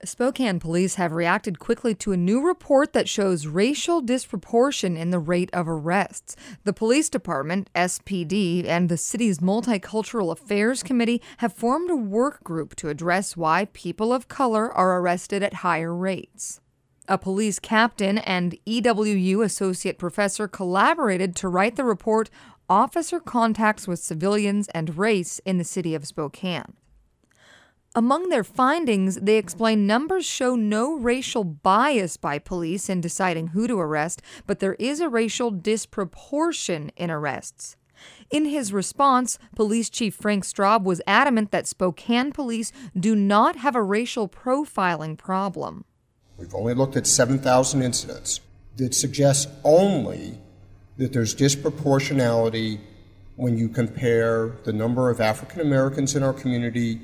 Spokane police have reacted quickly to a new report that shows racial disproportion in the rate of arrests. The police department, SPD, and the city's Multicultural Affairs Committee have formed a work group to address why people of color are arrested at higher rates. A police captain and EWU associate professor collaborated to write the report, Officer Contacts with Civilians and Race in the City of Spokane. Among their findings, they explain numbers show no racial bias by police in deciding who to arrest, but there is a racial disproportion in arrests. In his response, Police Chief Frank Straub was adamant that Spokane police do not have a racial profiling problem. We've only looked at 7,000 incidents that suggest only that there's disproportionality when you compare the number of African Americans in our community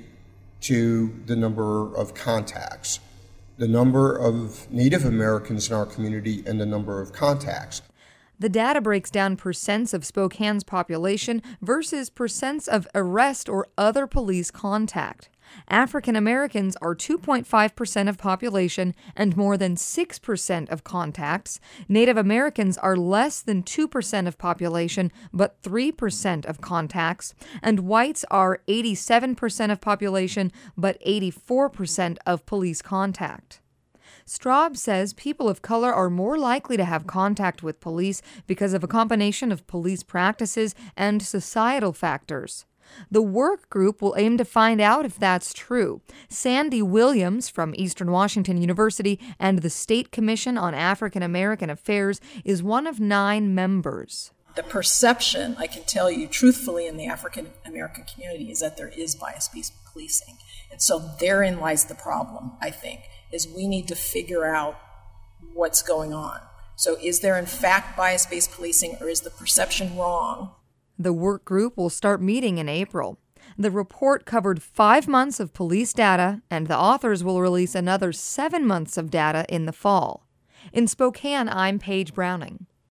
to the number of contacts, the number of Native Americans in our community, and the number of contacts. The data breaks down percents of Spokane's population versus percents of arrest or other police contact. African Americans are 2.5% of population and more than 6% of contacts. Native Americans are less than 2% of population but 3% of contacts. And whites are 87% of population but 84% of police contact. Straub says people of color are more likely to have contact with police because of a combination of police practices and societal factors. The work group will aim to find out if that's true. Sandy Williams from Eastern Washington University and the State Commission on African American Affairs is one of 9 members. The perception, I can tell you truthfully, in the African American community is that there is bias-based policing. And so therein lies the problem, I think, is we need to figure out what's going on. So is there in fact bias-based policing, or is the perception wrong? The work group will start meeting in April. The report covered 5 months of police data, and the authors will release another 7 months of data in the fall. In Spokane, I'm Paige Browning.